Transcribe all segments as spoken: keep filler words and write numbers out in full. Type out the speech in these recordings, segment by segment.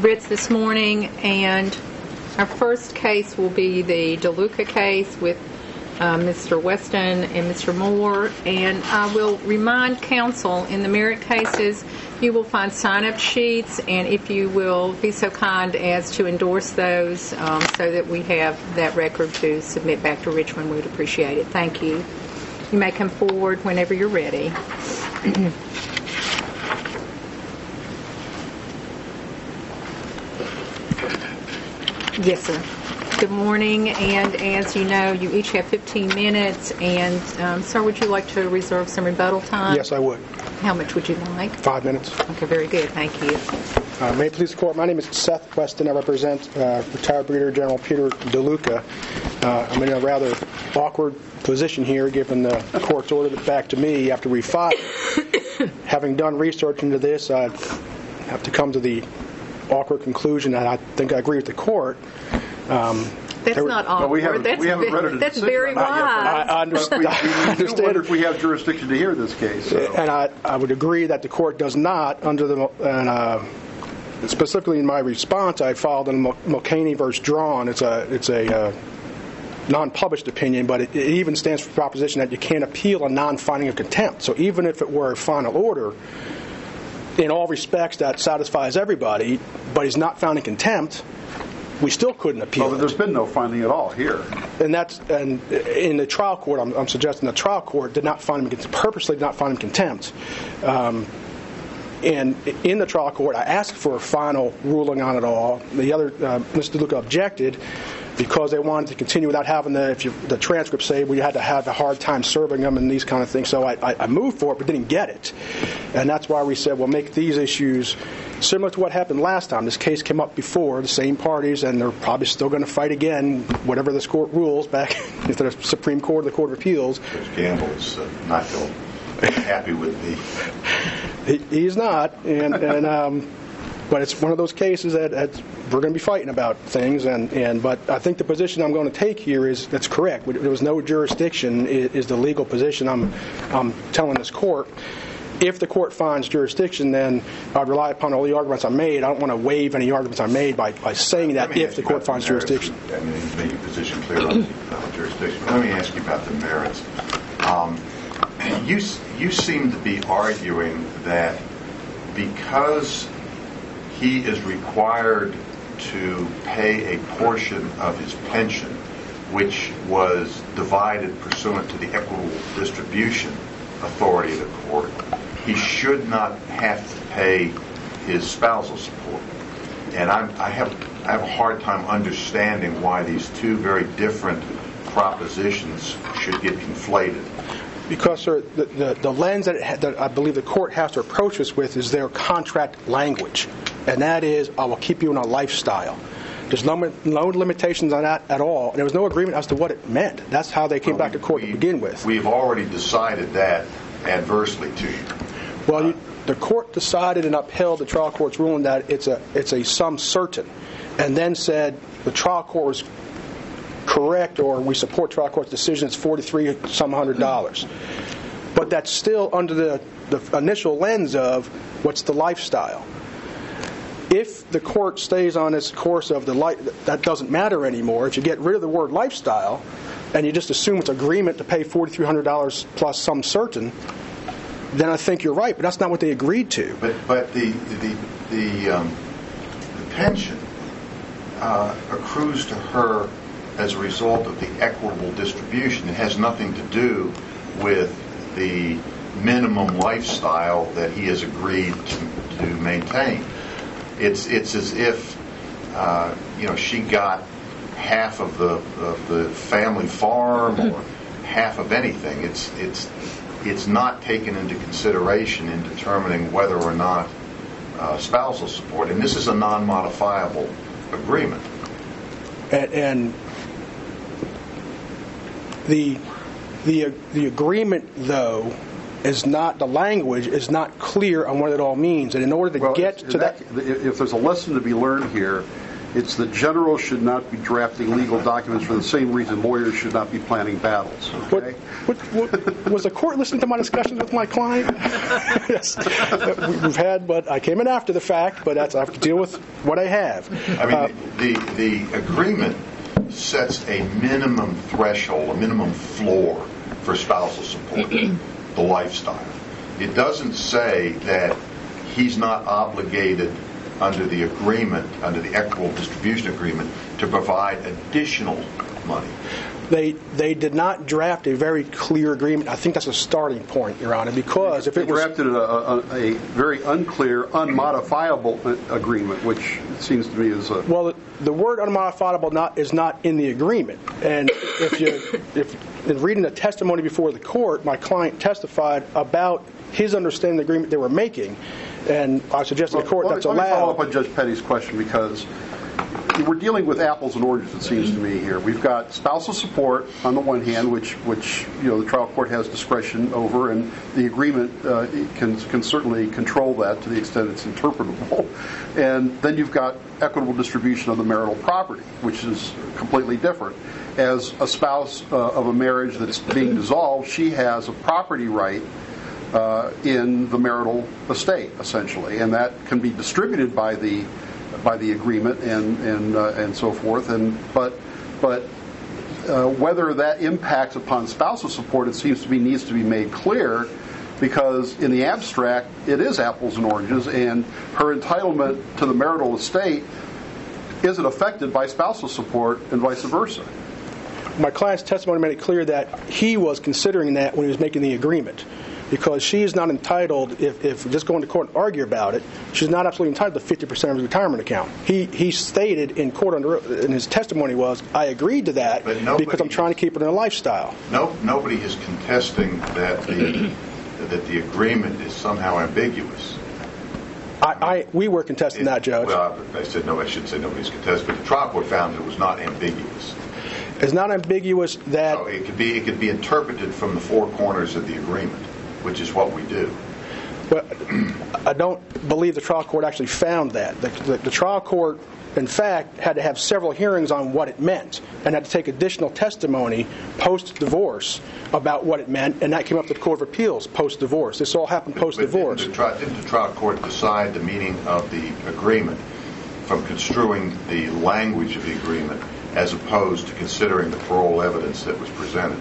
writs this morning, and our first case will be the DeLuca case with uh, Mister Weston and Mister Moore. And I will remind counsel, in the merit cases, you will find sign-up sheets, and if you will be so kind as to endorse those um, so that we have that record to submit back to Richmond, we would appreciate it. Thank you. You may come forward whenever you're ready. Yes, sir. Good morning, and as you know, you each have fifteen minutes, and um, sir, would you like to reserve some rebuttal time? Yes, I would. How much would you like? Five minutes. Okay, very good. Thank you. Uh, may it please the Court, my name is Seth Weston. I represent uh, retired Brigadier General Peter DeLuca. Uh, I'm in a rather awkward position here, given the Court's ordered it back to me after we filed. Having done research into this, I have to come to the awkward conclusion that I think I agree with the Court. Um, That's there, not awkward. Well, we haven't, that's we haven't read it. That's very wise. I, I understand. We, we, I understand. wonder if we have jurisdiction to hear this case. So. And I, I would agree that the Court does not, under the, and uh, specifically in my response, I filed in Mulcahy versus Drawn. It's a, it's a uh, non-published opinion, but it, it even stands for the proposition that you can't appeal a non-finding of contempt. So even if it were a final order, in all respects that satisfies everybody, but he's not found in contempt, we still couldn't appeal. Well, there's been no finding at all here. And that's and in the trial court, I'm, I'm suggesting the trial court did not find him purposely did not find him contempt. Um, and in the trial court, I asked for a final ruling on it all. The other, uh, Mister DeLuca objected because they wanted to continue without having the, if you, the transcript say we had to have a hard time serving them and these kind of things. So I, I, I moved for it, but didn't get it. And that's why we said, well, make these issues similar to what happened last time. This case came up before, the same parties, and they're probably still going to fight again, whatever this court rules, back to the Supreme Court or the Court of Appeals. Judge Gamble's uh, not feel happy with me. He, he's not, and, and um, but it's one of those cases that, that we're going to be fighting about things, and, and but I think the position I'm going to take here is that's correct. There was no jurisdiction is, is the legal position I'm, I'm telling this court. If the court finds jurisdiction, then I'd rely upon all the arguments I made. I don't want to waive any arguments I made by, by saying that if the court finds jurisdiction. I mean, you made your position clear on uh, jurisdiction. Let me ask you about the merits. Um, you, you seem to be arguing that because he is required to pay a portion of his pension, which was divided pursuant to the equitable distribution authority of the court, he should not have to pay his spousal support. And I'm, I have I have a hard time understanding why these two very different propositions should get conflated. Because, sir, the, the, the lens that, it, that I believe the court has to approach this with is their contract language. And that is, I will keep you in a lifestyle. There's no, no limitations on that at all. And there was no agreement as to what it meant. That's how they came well, back to court we, to begin with. We've already decided that adversely to you. Well, you, the court decided and upheld the trial court's ruling that it's a it's a sum certain, and then said the trial court was correct, or we support trial court's decision. It's forty-three some hundred dollars, but that's still under the the initial lens of what's the lifestyle. If the court stays on its course of the life, that doesn't matter anymore. If you get rid of the word lifestyle, and you just assume it's agreement to pay forty-three hundred dollars plus some certain, then I think you're right. But that's not what they agreed to. But but the the the, um, the pension uh, accrues to her as a result of the equitable distribution. It has nothing to do with the minimum lifestyle that he has agreed to, to maintain. It's it's as if uh, you know she got half of the of the family farm or half of anything. It's it's it's not taken into consideration in determining whether or not uh, spousal support. And this is a non-modifiable agreement. And, and the the the agreement, though, is not, the language is not clear on what it all means. And in order to well, get to that, that... If there's a lesson to be learned here, It's that generals should not be drafting legal documents for the same reason lawyers should not be planning battles. What, Okay? what, what, was the court listening to my discussions with my client? Yes. We- We've had, but I came in after the fact, but that's, I have to deal with what I have. I mean, Uh, the, the agreement sets a minimum threshold, a minimum floor for spousal support, the lifestyle. It doesn't say that he's not obligated under the agreement, under the equitable distribution agreement, to provide additional money. They they did not draft a very clear agreement. I think that's a starting point, Your Honor, because if They it was drafted a, a, a very unclear, unmodifiable agreement, which it seems to me is a... well, the word unmodifiable not is not in the agreement. And if you if in reading the testimony before the court, my client testified about his understanding of the agreement they were making, and I suggest to the court let that's me, let me follow up allowed. on Judge Petty's question, because we're dealing with apples and oranges, it seems to me here. We've got spousal support on the one hand, which, which you know, the trial court has discretion over, and the agreement uh, can, can certainly control that to the extent it's interpretable. And then you've got equitable distribution of the marital property, which is completely different. As a spouse uh, of a marriage that's being dissolved, she has a property right uh, in the marital estate, essentially, and that can be distributed by the by the agreement and and uh, and so forth. And but but uh, whether that impacts upon spousal support, it seems to me needs to be made clear, because in the abstract, it is apples and oranges, and her entitlement to the marital estate isn't affected by spousal support, and vice versa. My client's testimony made it clear that he was considering that when he was making the agreement, because she is not entitled, if, if we're just going to court and argue about it, she's not absolutely entitled to fifty percent of his retirement account. He he stated in court, under, and his testimony was, I agreed to that But nobody- because I'm trying to keep it in a lifestyle. No, nobody is contesting that the that the agreement is somehow ambiguous. I, I we were contesting that, Judge. Well, I said no. I shouldn't say nobody's contesting, but the trial court found that it was not ambiguous. It's not ambiguous that... So it could be it could be interpreted from the four corners of the agreement, which is what we do. But I don't believe the trial court actually found that. The, the, the trial court, in fact, had to have several hearings on what it meant, and had to take additional testimony post-divorce about what it meant, and that came up to the Court of Appeals post-divorce. This all happened post-divorce. But didn't the, tri- didn't the trial court decide the meaning of the agreement from construing the language of the agreement as opposed to considering the parole evidence that was presented?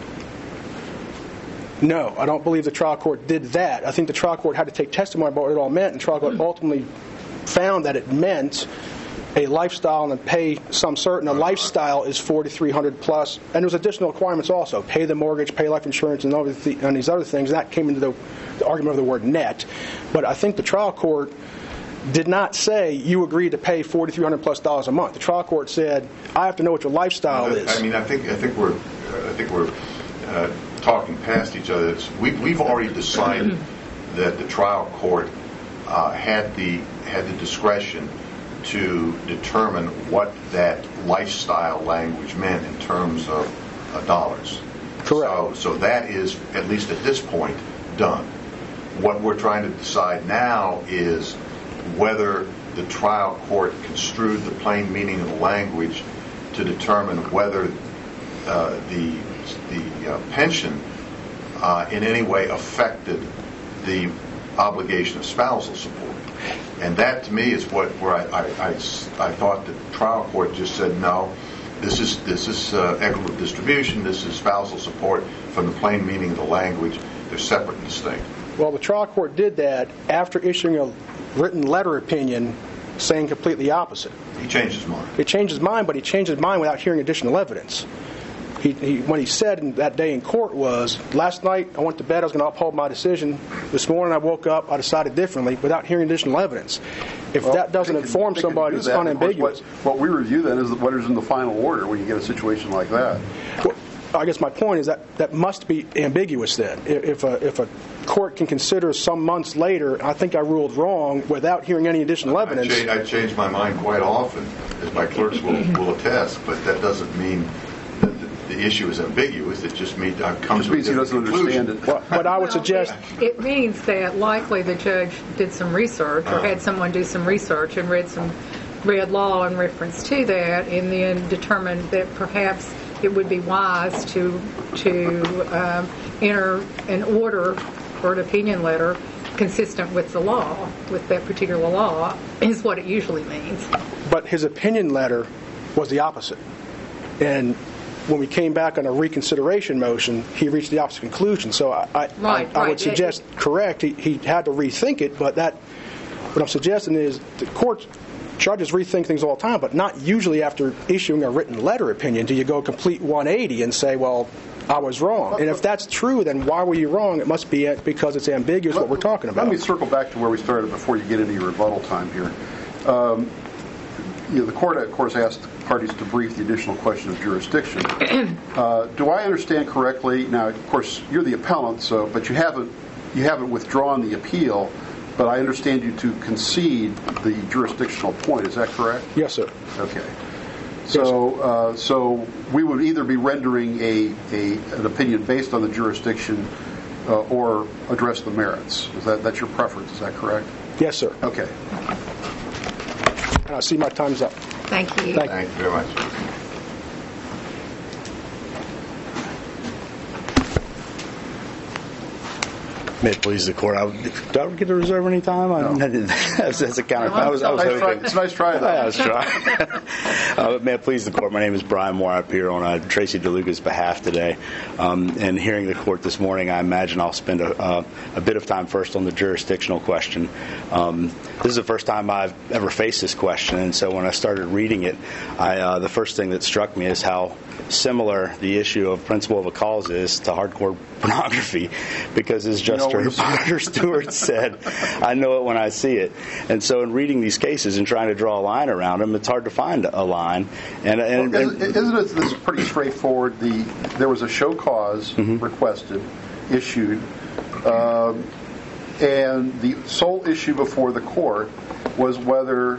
No, I don't believe the trial court did that. I think the trial court had to take testimony about what it all meant, and the trial court ultimately found that it meant a lifestyle and pay some certain. A lifestyle is forty-three hundred plus, and there's additional requirements also: pay the mortgage, pay life insurance, and, other th- and these other things. And that came into the, the argument of the word net. But I think the trial court did not say you agreed to pay forty-three hundred plus dollars a month. The trial court said, I have to know what your lifestyle I, is. I mean, I think I think we're uh, I think we're uh, talking past each other. It's, we, we've already decided that the trial court uh, had the had the discretion to determine what that lifestyle language meant in terms of uh, dollars. Correct. So, so that is, at least at this point, done. What we're trying to decide now is whether the trial court construed the plain meaning of the language to determine whether uh, the the uh, pension uh, in any way affected the obligation of spousal support. And that, to me, is what where I, I, I, I thought the trial court just said, no, this is this is uh, equitable distribution, this is spousal support. From the plain meaning of the language, they're separate and distinct. Well, the trial court did that after issuing a written letter opinion saying completely opposite. He changed his mind. He changed his mind, but he changed his mind without hearing additional evidence. He, he, what he said in that day in court was, last night I went to bed, I was going to uphold my decision. This morning I woke up, I decided differently without hearing additional evidence. If Well, that doesn't they can- inform they can somebody, do it's that. Of course, unambiguous. What, what we review then is what is in the final order when you get a situation like that. Well, I guess my point is that that must be ambiguous then. If if a, if a court can consider some months later, I think I ruled wrong without hearing any additional I, evidence. change, I change my mind quite often, as my clerks will, will attest, but that doesn't mean that the, the issue is ambiguous. It just means I've come Just to a means he different doesn't conclusion. understand it. But, but I would Well, suggest... It means that likely the judge did some research or had someone do some research and read some read law in reference to that, and then determined that perhaps it would be wise to to um, enter an order or an opinion letter consistent with the law, with that particular law, is what it usually means. But his opinion letter was the opposite. And when we came back on a reconsideration motion, he reached the opposite conclusion. So I, I, Right, I, I right. would suggest, correct, he, he had to rethink it, but that, what I'm suggesting is the courts, judges rethink things all the time, but not usually after issuing a written letter opinion do you go complete one eighty and say, well, I was wrong. And if that's true, then why were you wrong? It must be because it's ambiguous what we're talking about. Let me circle back to where we started before you get into your rebuttal time here. Um, you know, the court, of course, asked parties to brief the additional question of jurisdiction. Uh, do I understand correctly? Now, of course, you're the appellant, so but you haven't you haven't withdrawn the appeal. But I understand you to concede the jurisdictional point. Is that correct? Yes, sir. Okay. So, uh, so we would either be rendering a, a an opinion based on the jurisdiction, uh, or address the merits. Is that that's your preference? Is that correct? Yes, sir. Okay. And I see my time's up. Thank you. Thank Thank you very much. May it please the court. I, do I get to reserve any time? No. I, that's a counter. I was, I was Nice try, hoping. it's a nice try. though. I was trying. uh, may it please the court. My name is Brian Moore. I appear on uh, Tracy DeLuca's behalf today. Um, and hearing the court this morning, I imagine I'll spend a, uh, a bit of time first on the jurisdictional question. Um, this is the first time I've ever faced this question, and so when I started reading it, I, uh, the first thing that struck me is how similar the issue of principle of a cause is to hardcore pornography, because as Justice Stewart said, I know it when I see it. And so in reading these cases and trying to draw a line around them, it's hard to find a line. And, and, Well, and isn't, isn't it this is pretty straightforward? The there was a show cause Mm-hmm. requested, issued, um, and the sole issue before the court was whether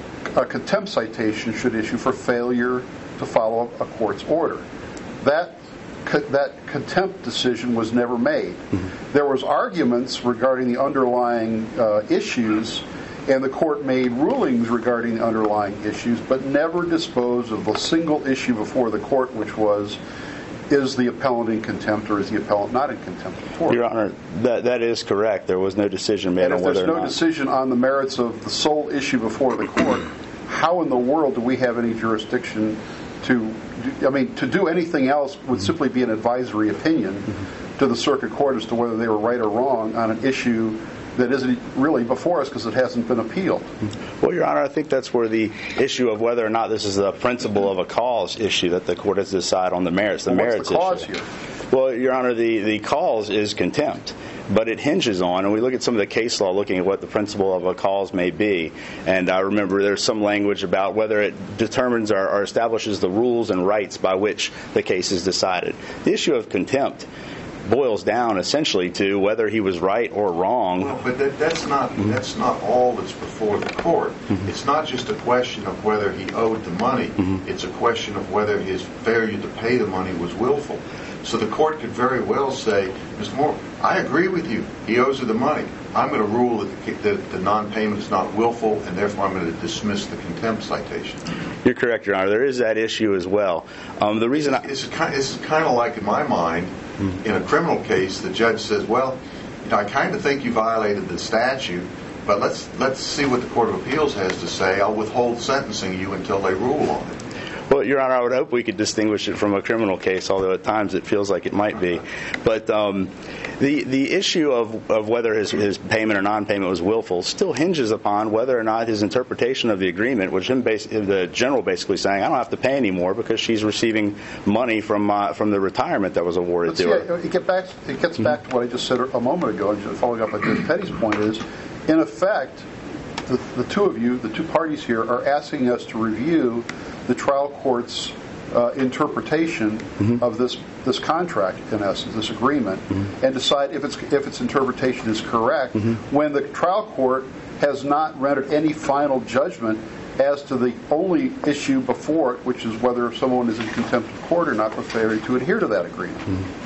a contempt citation should issue for failure to follow a court's order. That that contempt decision was never made. Mm-hmm. There was arguments regarding the underlying uh, issues, and the court made rulings regarding the underlying issues, but never disposed of the single issue before the court, which was, is the appellant in contempt or is the appellant not in contempt of court? Your Honor, that that is correct. There was no decision made and on if whether there's no or not. decision on the merits of the sole issue before the court, how in the world do we have any jurisdiction to, I mean, to do anything else would simply be an advisory opinion mm-hmm. to the circuit court as to whether they were right or wrong on an issue that isn't really before us because it hasn't been appealed. Well, Your Honor, I think that's where the issue of whether or not this is the principle of a cause issue that the court has to decide on the merits. The well, merits what's the cause issue. here? Well, Your Honor, the, the cause is contempt. But it hinges on, and we look at some of the case law looking at what the principle of a cause may be. And I remember there's some language about whether it determines or, or establishes the rules and rights by which the case is decided. The issue of contempt boils down essentially to whether he was right or wrong. Well, but that, that's not mm-hmm. that's not all that's before the court. Mm-hmm. It's not just a question of whether he owed the money. Mm-hmm. It's a question of whether his failure to pay the money was willful. So the court could very well say, Mister Moore, I agree with you. He owes her the money. I'm going to rule that the, that the non-payment is not willful, and therefore I'm going to dismiss the contempt citation. You're correct, Your Honor. There is that issue as well. Um, the reason it's, I, it's, kind, it's kind of like, in my mind, mm-hmm. in a criminal case, the judge says, well, you know, I kind of think you violated the statute, but let's let's see what the Court of Appeals has to say. I'll withhold sentencing you until they rule on it. Well, Your Honor, I would hope we could distinguish it from a criminal case, although at times it feels like it might be. But um, the the issue of, of whether his, his payment or non-payment was willful still hinges upon whether or not his interpretation of the agreement, which him bas- the general basically saying, I don't have to pay anymore because she's receiving money from uh, from the retirement that was awarded But to see, her. It, get back, it gets back to what I just said a moment ago, and just following up on Judge Petty's point is, in effect, the, the two of you, the two parties here, are asking us to review the trial court's uh, interpretation mm-hmm. of this this contract, in essence, this agreement, mm-hmm. and decide if its if its interpretation is correct. Mm-hmm. When the trial court has not rendered any final judgment as to the only issue before it, which is whether someone is in contempt of court or not for failure to adhere to that agreement. Mm-hmm.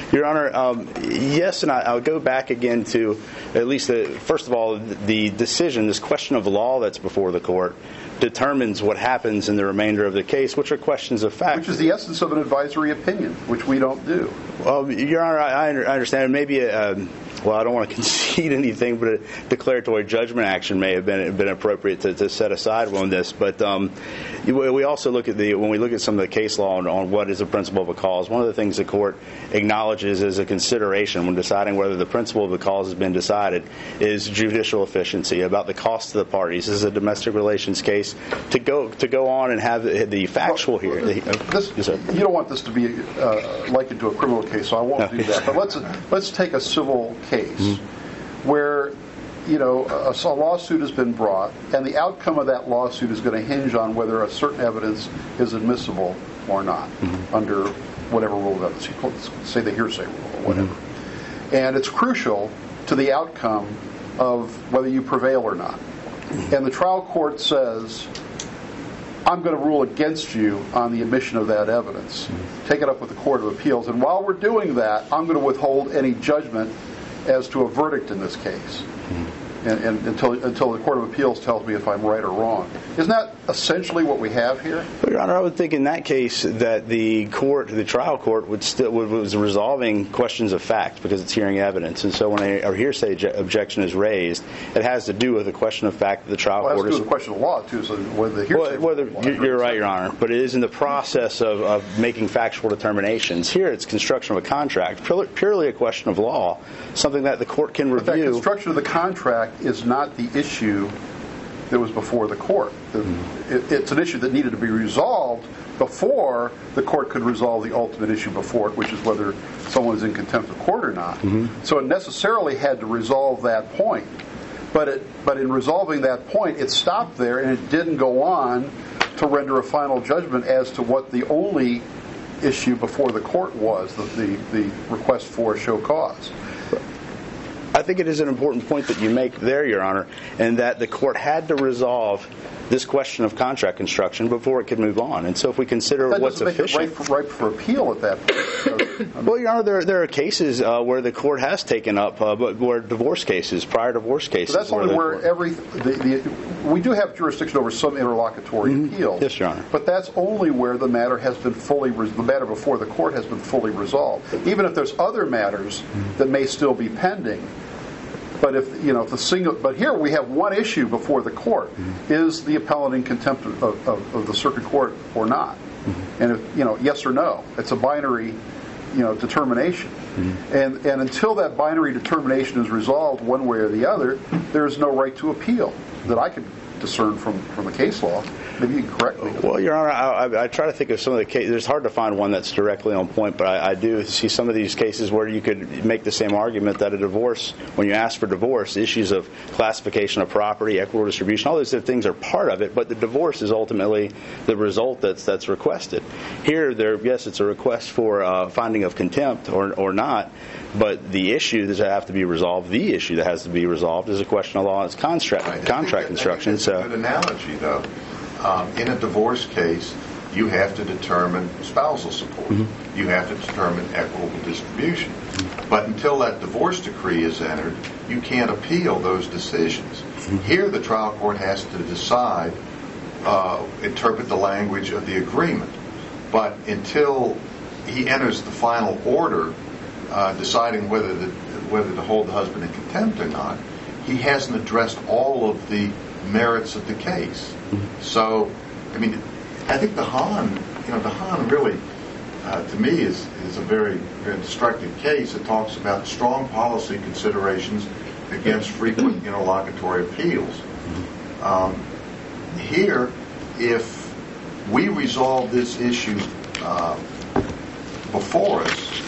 Your Honor, um, yes, and I, I'll go back again to at least, the, first of all, the decision, this question of law that's before the court, determines what happens in the remainder of the case, which are questions of fact. Which is the essence of an advisory opinion, which we don't do. Well, Your Honor, I, I understand. Maybe, a, um, well, I don't want to concede anything, but a declaratory judgment action may have been been appropriate to, to set aside on this. But um, we also look at the when we look at some of the case law on, on what is a principle of a cause. One of the things the court acknowledges as a consideration when deciding whether the principle of the cause has been decided is judicial efficiency, about the cost to the parties. This is a domestic relations case. To go to go on and have the, the factual here. Well, this, yes, you don't want this to be uh, likened to a criminal case, so I won't no. do that. But let's let's take a civil case mm-hmm. where, you know, a, a lawsuit has been brought, and the outcome of that lawsuit is going to hinge on whether a certain evidence is admissible or not mm-hmm. under whatever rule of evidence. Say the hearsay rule or whatever. Mm-hmm. And it's crucial to the outcome of whether you prevail or not. Mm-hmm. And the trial court says, I'm going to rule against you on the admission of that evidence. Mm-hmm. Take it up with the Court of Appeals. And while we're doing that, I'm going to withhold any judgment as to a verdict in this case. Mm-hmm. And, and until until the Court of Appeals tells me if I'm right or wrong. Isn't that essentially what we have here? Well, Your Honor, I would think in that case that the court, the trial court, would still would, was resolving questions of fact because it's hearing evidence. And so when a, a hearsay objection is raised, it has to do with a question of fact that the trial well, court it has is. to do with a question of law too. So whether the hearsay. Well, whether, you're, you're right, Your Honor, but it is in the process of, of making factual determinations. Here, it's construction of a contract, purely, purely a question of law, something that the court can but review. That construction of the contract is not the issue that was before the court. The, mm-hmm. it, it's an issue that needed to be resolved before the court could resolve the ultimate issue before it, which is whether someone is in contempt of court or not. Mm-hmm. So it necessarily had to resolve that point. But it, but in resolving that point, it stopped there and it didn't go on to render a final judgment as to what the only issue before the court was, the, the, the request for a show cause. I think it is an important point that you make there, Your Honor, and that the court had to resolve this question of contract construction before it could move on. And so if we consider that what's efficient... efficient... That doesn't make it ripe for, ripe for appeal at that point. Well, Your Honor, there, there are cases uh, where the court has taken up, uh, but where divorce cases, prior divorce cases... So that's only where, where every... The, the, we do have jurisdiction over some interlocutory mm-hmm. appeals. Yes, Your Honor. But that's only where the matter has been fully... The matter before the court has been fully resolved. Even if there's other matters mm-hmm. that may still be pending... But if you know, if the single, but here we have one issue before the court: mm-hmm. is the appellant in contempt of, of, of the circuit court or not? Mm-hmm. And if you know, yes or no, it's a binary, you know, determination. Mm-hmm. And and until that binary determination is resolved one way or the other, there is no right to appeal that I could discern from from the case law. Maybe you can correct me. Well, Your Honor, I, I, I try to think of some of the cases. It's hard to find one that's directly on point, but I, I do see some of these cases where you could make the same argument that a divorce, when you ask for divorce, issues of classification of property, equitable distribution, all those things are part of it, but the divorce is ultimately the result that's that's requested. Here, there, yes, it's a request for uh, finding of contempt or, or not, but the issue that have to be resolved, the issue that has to be resolved is a question of law and it's contract, right. contract construction. That's so. a good analogy, though. Um, in a divorce case, you have to determine spousal support. Mm-hmm. You have to determine equitable distribution. Mm-hmm. But until that divorce decree is entered, you can't appeal those decisions. Mm-hmm. Here, the trial court has to decide, uh, interpret the language of the agreement. But until he enters the final order, uh, deciding whether the, whether to hold the husband in contempt or not, he hasn't addressed all of the merits of the case. Mm-hmm. So, I mean, I think the Hahn, you know, the Hahn really, uh, to me, is is a very, very instructive case. It talks about strong policy considerations against frequent interlocutory appeals. Mm-hmm. Um, here, if we resolve this issue uh, before us,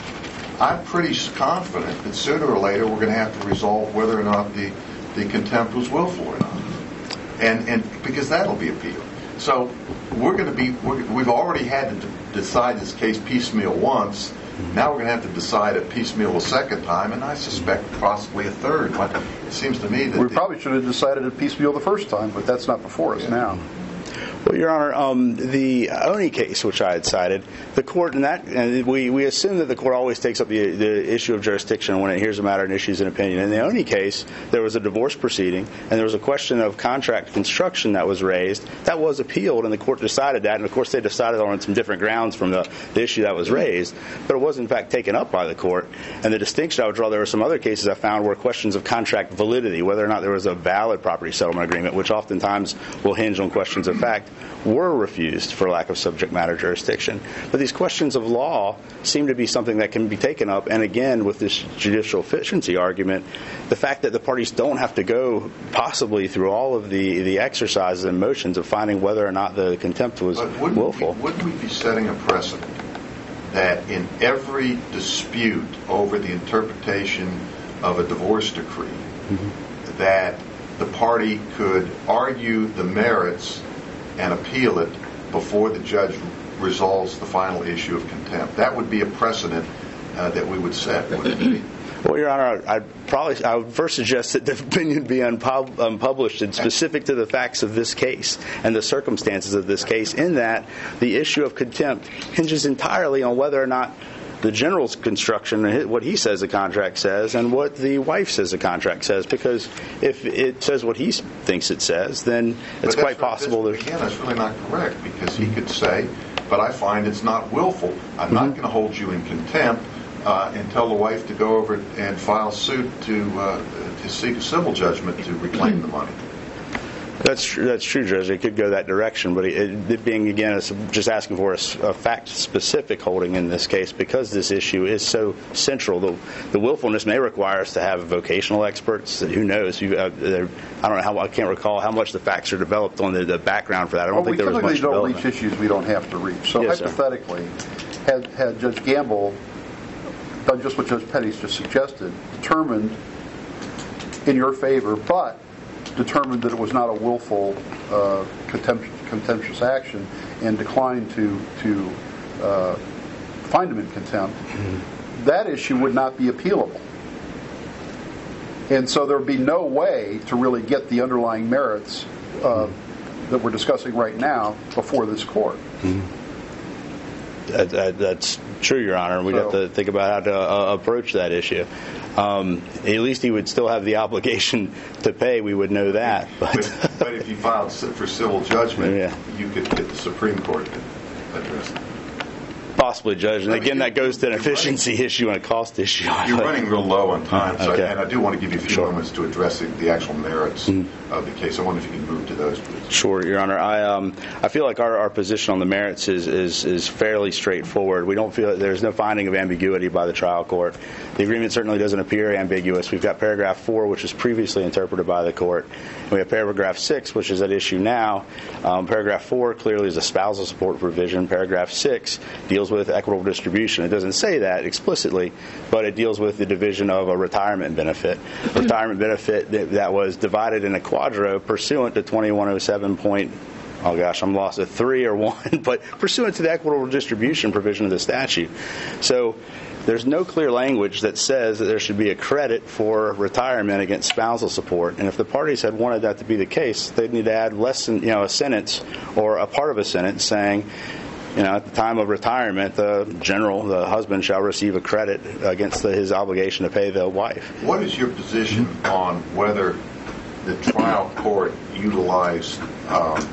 I'm pretty confident that sooner or later we're going to have to resolve whether or not the, the contempt was willful or not. And and because that'll be appealed. So we're going to be, we're, we've already had to d- decide this case piecemeal once. Now we're going to have to decide it piecemeal a second time, and I suspect possibly a third. But it seems to me that... We the, probably should have decided it piecemeal the first time, but that's not before us yeah. now. Well, Your Honor, um, the Oni case, which I had cited, the court in that, and we, we assume that the court always takes up the, the issue of jurisdiction when it hears a matter and issues an opinion. In the Oni case, there was a divorce proceeding, and there was a question of contract construction that was raised. That was appealed, and the court decided that, and of course they decided on some different grounds from the, the issue that was raised, but it was in fact taken up by the court. And the distinction I would draw, there were some other cases I found were questions of contract validity, whether or not there was a valid property settlement agreement, which oftentimes will hinge on questions of fact, were refused for lack of subject matter jurisdiction. But these questions of law seem to be something that can be taken up, and again, with this judicial efficiency argument, the fact that the parties don't have to go possibly through all of the, the exercises and motions of finding whether or not the contempt was but wouldn't willful. We, wouldn't we be setting a precedent that in every dispute over the interpretation of a divorce decree, mm-hmm. that the party could argue the merits and appeal it before the judge resolves the final issue of contempt? That would be a precedent uh, that we would set, wouldn't it be? Well, Your Honor, I'd probably I would first suggest that the opinion be unpub- unpublished and specific to the facts of this case and the circumstances of this case, in that the issue of contempt hinges entirely on whether or not the general's construction, what he says the contract says, and what the wife says the contract says. Because if it says what he thinks it says, then it's quite possible there's... Again, that's really not correct, because he could say, but I find it's not willful. I'm mm-hmm. not going to hold you in contempt uh, and tell the wife to go over and file suit to, uh, to seek a civil judgment to reclaim the money. That's true, that's true, Judge. It could go that direction, but it, it being, again, it's just asking for a, a fact-specific holding in this case, because this issue is so central. The, the willfulness may require us to have vocational experts. Who knows? You, uh, I don't know how. I can't recall how much the facts are developed on the, the background for that. I don't well, think there was much we typically don't development. reach issues we don't have to reach. So yes, hypothetically, had, had Judge Gamble done just what Judge Petty's just suggested, determined in your favor, but determined that it was not a willful uh, contempt- contemptuous action, and declined to to uh, find him in contempt, mm-hmm. that issue would not be appealable. And so there would be no way to really get the underlying merits uh, mm-hmm. that we're discussing right now before this court. Mm-hmm. That, that, that's true, Your Honor. We'd so, have to think about how to uh, approach that issue. Um, at least he would still have the obligation to pay. We would know that. But, but, but if you filed for civil judgment, yeah. you could get the Supreme Court to address it. Possibly, Judge. And I mean, again, that goes to an efficiency running, issue and a cost issue. You're running real low on time, so okay. I, and I do want to give you a few sure. moments to address the, the actual merits mm-hmm. of the case. I wonder if you can move to those, please. Sure, Your Honor. I um, I feel like our, our position on the merits is, is, is fairly straightforward. We don't feel that there's no finding of ambiguity by the trial court. The agreement certainly doesn't appear ambiguous. We've got paragraph four, which was previously interpreted by the court. And we have paragraph six, which is at issue now. Um, paragraph four clearly is a spousal support provision. Paragraph six deals with equitable distribution. It doesn't say that explicitly, but it deals with the division of a retirement benefit. A retirement benefit that, that was divided in a quadro pursuant to twenty-one oh seven point, oh gosh, I'm lost at three or one, but pursuant to the equitable distribution provision of the statute. So there's no clear language that says that there should be a credit for retirement against spousal support. And if the parties had wanted that to be the case, they'd need to add less than, you know, a sentence or a part of a sentence saying, you know, at the time of retirement, the general, the husband, shall receive a credit against the, his obligation to pay the wife. What is your position on whether the trial court utilized um,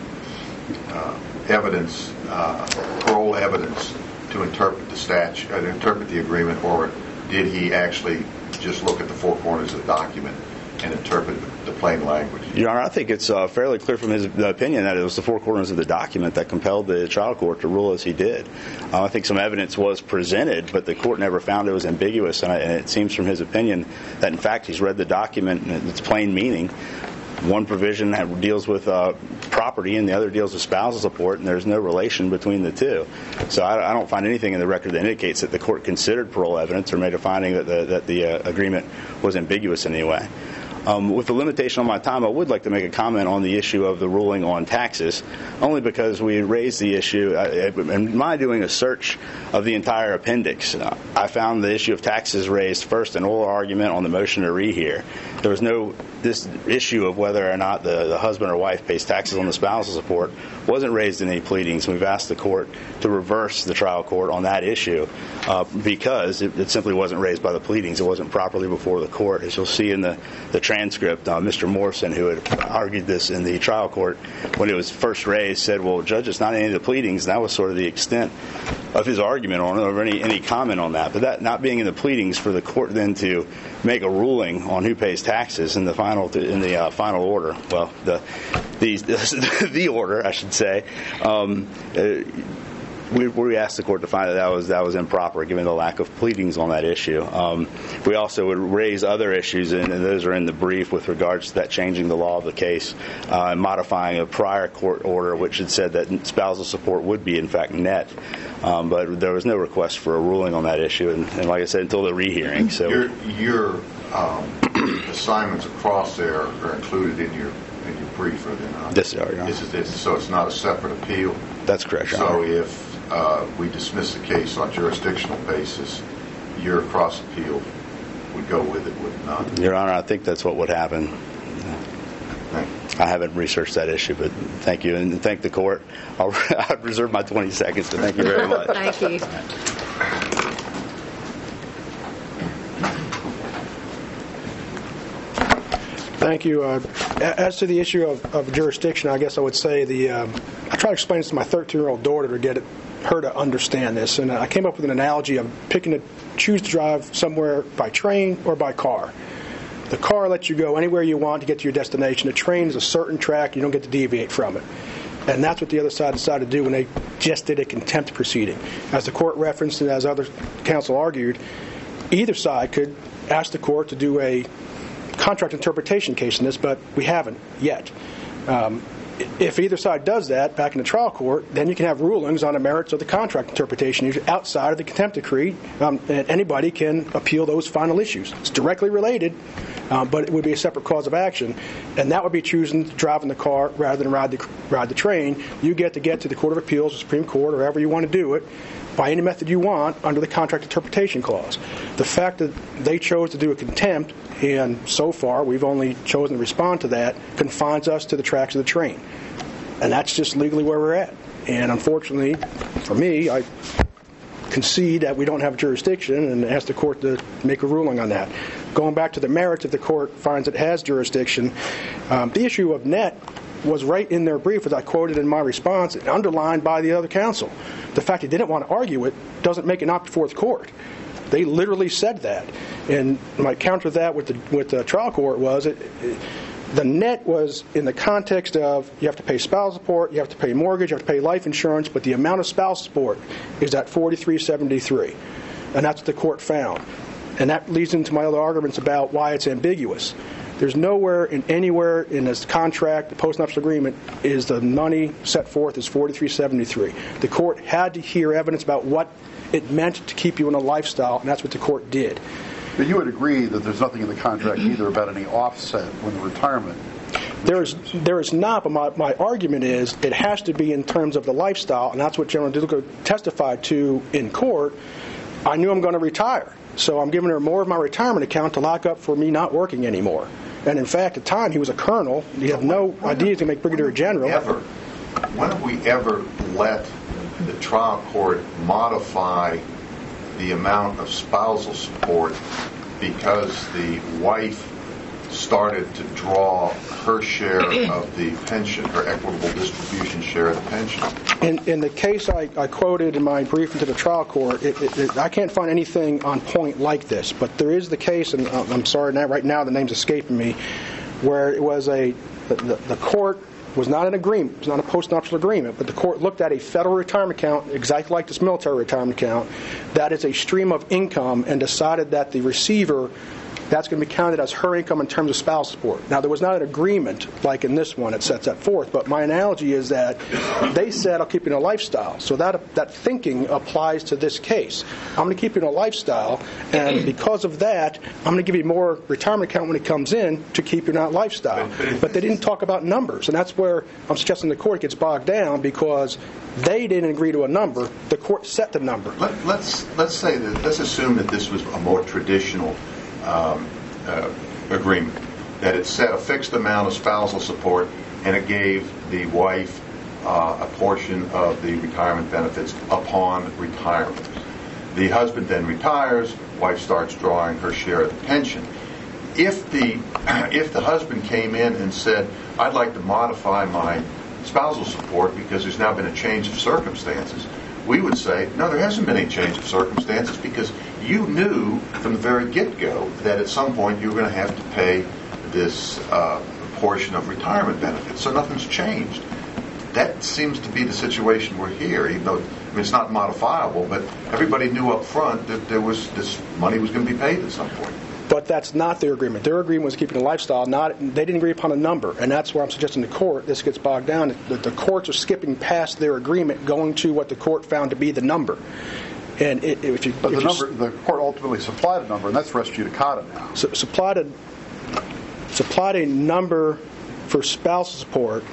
uh, evidence, uh, parole evidence, to interpret the statute, uh, to interpret the agreement, or did he actually just look at the four corners of the document and interpret the plain language? Your Honor, I think it's uh, fairly clear from his opinion that it was the four corners of the document that compelled the trial court to rule as he did. Uh, I think some evidence was presented, but the court never found it was ambiguous, and, I, and it seems from his opinion that, in fact, he's read the document and its plain meaning. One provision that deals with uh, property and the other deals with spousal support, and there's no relation between the two. So I, I don't find anything in the record that indicates that the court considered parole evidence or made a finding that the, that the uh, agreement was ambiguous in any way. Um, with the limitation on my time, I would like to make a comment on the issue of the ruling on taxes, only because we raised the issue. Uh, in my doing a search of the entire appendix, uh, I found the issue of taxes raised first in oral argument on the motion to rehear. there was no, this issue of whether or not the, the husband or wife pays taxes on the spousal support wasn't raised in any pleadings. We've asked the court to reverse the trial court on that issue uh, because it, it simply wasn't raised by the pleadings. It wasn't properly before the court. As you'll see in the, the transcript, uh, Mister Morrison, who had argued this in the trial court when it was first raised, said, well, Judge, it's not any of the pleadings. And that was sort of the extent of his argument on it, or any, any comment on that. But that not being in the pleadings, for the court then to make a ruling on who pays taxes in the final in the uh, final order, well, the the the order, I should say, um, uh, we, we asked the court to find that that was that was improper, given the lack of pleadings on that issue. Um, we also would raise other issues, and, and those are in the brief with regards to that changing the law of the case uh, and modifying a prior court order, which had said that spousal support would be in fact net. Um, but there was no request for a ruling on that issue, and, and like I said, until the rehearing. So your your um, assignments across there are included in your in your brief, are they not? Yes, they are, Your Honor. This is this, so it's not a separate appeal. That's correct, Your So Honor. if uh, we dismiss the case on jurisdictional basis, your cross appeal would go with it, would it not? Your Honor, I think that's what would happen. Thank you. I haven't researched that issue, but thank you, and thank the court. I'll, I'll reserve my twenty seconds, but thank you very much. Thank you. Thank you. Uh, as to the issue of, of jurisdiction, I guess I would say the um, I try to explain this to my thirteen-year-old daughter to get it, her to understand this, and I came up with an analogy of picking to choose to drive somewhere by train or by car. The car lets you go anywhere you want to get to your destination. The train is a certain track. You don't get to deviate from it. And that's what the other side decided to do when they just did a contempt proceeding. As the court referenced and as other counsel argued, either side could ask the court to do a contract interpretation case in this, but we haven't yet. Um, if either side does that back in the trial court, then you can have rulings on the merits of the contract interpretation outside of the contempt decree, um, and anybody can appeal those final issues. It's directly related, um, but it would be a separate cause of action, and that would be choosing to drive in the car rather than ride the, ride the train. You get to get to the Court of Appeals, the Supreme Court, or however you want to do it, by any method you want under the contract interpretation clause. The fact that they chose to do a contempt, and so far we've only chosen to respond to that, confines us to the tracks of the train. And that's just legally where we're at. And unfortunately, for me, I concede that we don't have jurisdiction and ask the court to make a ruling on that. Going back to the merits, if the court finds it has jurisdiction, um, the issue of net was right in their brief, as I quoted in my response, underlined by the other counsel. The fact they didn't want to argue it doesn't make it not before the court. They literally said that. And my counter to that with the, with the trial court was it, it, the net was in the context of you have to pay spousal support, you have to pay mortgage, you have to pay life insurance, but the amount of spousal support is at forty-three seventy-three. And that's what the court found. And that leads into my other arguments about why it's ambiguous. There's nowhere in anywhere in this contract, the post-nuptial agreement, is the money set forth as forty-three seventy-three. The court had to hear evidence about what it meant to keep you in a lifestyle, and that's what the court did. But you would agree that there's nothing in the contract either about any offset when the retirement. There is there is not, but my, my argument is it has to be in terms of the lifestyle, and that's what General DeLuca testified to in court. I knew I'm going to retire, so I'm giving her more of my retirement account to lock up for me not working anymore. And in fact, at the time, he was a colonel. He had no idea he was going to make brigadier general. Ever, when have we ever let the trial court modify the amount of spousal support because the wife started to draw her share of the pension, her equitable distribution share of the pension? In, in the case I, I quoted in my briefing to the trial court, it, it, it, I can't find anything on point like this, but there is the case, and I'm sorry, now, right now the name's escaping me, where it was a, the, the, the court was not an agreement, it was not a post-nuptial agreement, but the court looked at a federal retirement account, exactly like this military retirement account, that is a stream of income, and decided that the receiver, that's going to be counted as her income in terms of spousal support. Now, there was not an agreement like in this one that sets that forth, but my analogy is that they said, I'll keep you in a lifestyle. So that that thinking applies to this case. I'm going to keep you in a lifestyle, and because of that, I'm going to give you more retirement account when it comes in to keep you in that lifestyle. But they didn't talk about numbers, and that's where I'm suggesting the court gets bogged down because they didn't agree to a number. The court set the number. Let, let's let's say that let's assume that this was a more traditional Um, uh, agreement. that it set a fixed amount of spousal support and it gave the wife uh, a portion of the retirement benefits upon retirement. The husband then retires, wife starts drawing her share of the pension. If the if the husband came in and said, I'd like to modify my spousal support because there's now been a change of circumstances, we would say, no, there hasn't been any change of circumstances because you knew from the very get-go that at some point you were going to have to pay this uh, portion of retirement benefits. So nothing's changed. That seems to be the situation we're here, even though I mean, it's not modifiable, but everybody knew up front that there was this money was going to be paid at some point. But that's not their agreement. Their agreement was keeping a lifestyle. Not they didn't agree upon a number, and that's where I'm suggesting the court. This gets bogged down. The, the courts are skipping past their agreement, going to what the court found to be the number. And it, if you, but if the you, number, the court ultimately supplied a number, and that's res judicata now. su- supplied a supplied a number for spousal support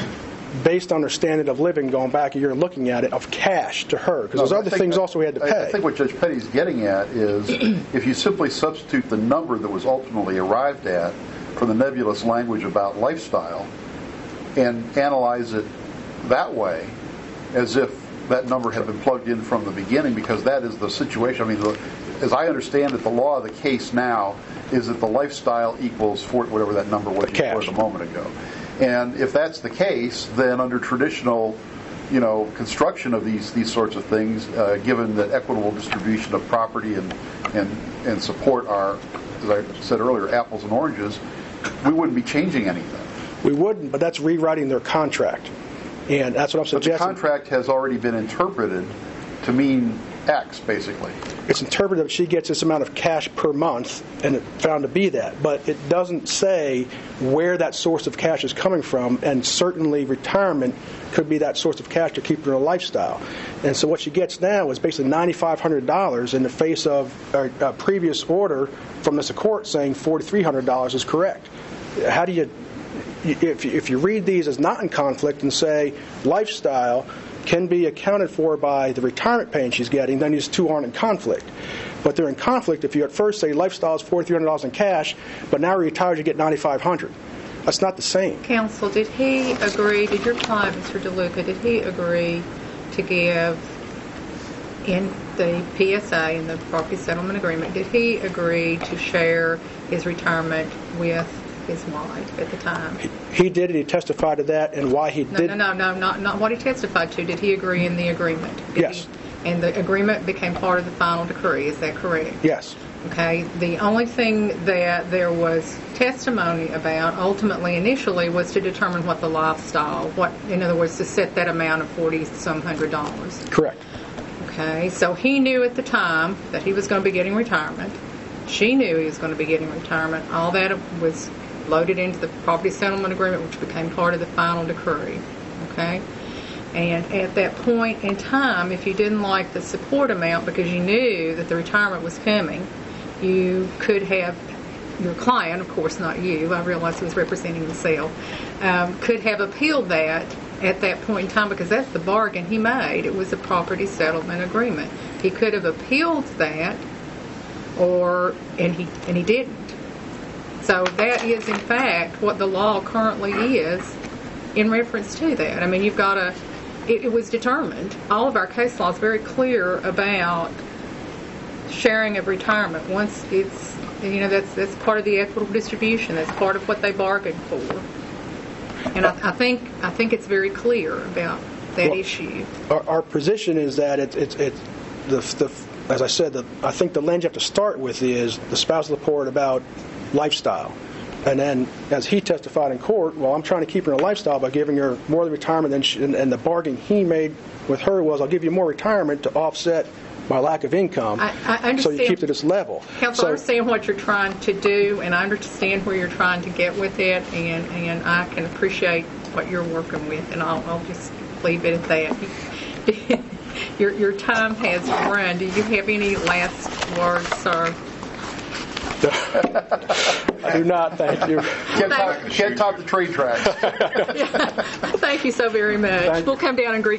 based on their standard of living, going back a year and looking at it, of cash to her, because No, there's I other think- things also we had to I- pay. I think what Judge Petty's getting at is if you simply substitute the number that was ultimately arrived at from the nebulous language about lifestyle and analyze it that way, as if that number had been plugged in from the beginning, because that is the situation. I mean, the, as I understand it, the law of the case now is that the lifestyle equals for whatever that number was you Cash. quoted a moment ago. And if that's the case, then under traditional, you know, construction of these these sorts of things, uh, given that equitable distribution of property and and and support are, as I said earlier, apples and oranges, we wouldn't be changing anything. We wouldn't, but that's rewriting their contract, and that's what I'm But the suggesting. contract has already been interpreted to mean X, basically. It's interpreted that she gets this amount of cash per month, and it found to be that. But it doesn't say where that source of cash is coming from, and certainly retirement could be that source of cash to keep her in a lifestyle. And so what she gets now is basically nine thousand five hundred dollars in the face of a, a previous order from this court saying four thousand three hundred dollars is correct. How do you, if, if you read these as not in conflict and say lifestyle can be accounted for by the retirement paying she's getting, then these two aren't in conflict. But they're in conflict if you at first say lifestyle is four thousand three hundred dollars in cash, but now retired you get nine thousand five hundred dollars. That's not the same. Counsel, did he agree, did your client, Mister DeLuca, did he agree to give in the P S A, in the Property Settlement Agreement, did he agree to share his retirement with his wife at the time? He did it. He testified to that, and why he No, did. no, no, no, not, not what he testified to. Did he agree in the agreement? Did Yes. he- and the agreement became part of the final decree, is that correct? Yes. Okay, the only thing that there was testimony about ultimately initially was to determine what the lifestyle, what, in other words, to set that amount of forty some hundred dollars. Correct. Okay, so he knew at the time that he was going to be getting retirement. She knew he was going to be getting retirement. All that was loaded into the Property Settlement Agreement, which became part of the final decree. Okay? And at that point in time, if you didn't like the support amount because you knew that the retirement was coming, you could have, your client, of course not you, I realize he was representing himself, um, could have appealed that at that point in time, because that's the bargain he made. It was a Property Settlement Agreement. He could have appealed that, or and he and he didn't. So that is, in fact, what the law currently is in reference to that. I mean, you've got a, it, it was determined. All of our case law is very clear about sharing of retirement. Once it's, you know, that's that's part of the equitable distribution. That's part of what they bargained for. And I, I think I think it's very clear about that Well, issue. Our, our position is that it's it's it, the, the as I said, the, I think the lens you have to start with is the spousal support about lifestyle. And then, as he testified in court, well, I'm trying to keep her in a lifestyle by giving her more than retirement than she, and, and the bargain he made with her was, I'll give you more retirement to offset my lack of income, I- I understand. so you keep to this level. Counsel, So- I understand what you're trying to do, and I understand where you're trying to get with it, and, and I can appreciate what you're working with, and I'll, I'll just leave it at that. your, your time has run. Do you have any last words, sir? I do not, thank you. Can't top, can't top the train tracks. Thank you so very much. Thank- We'll come down and greet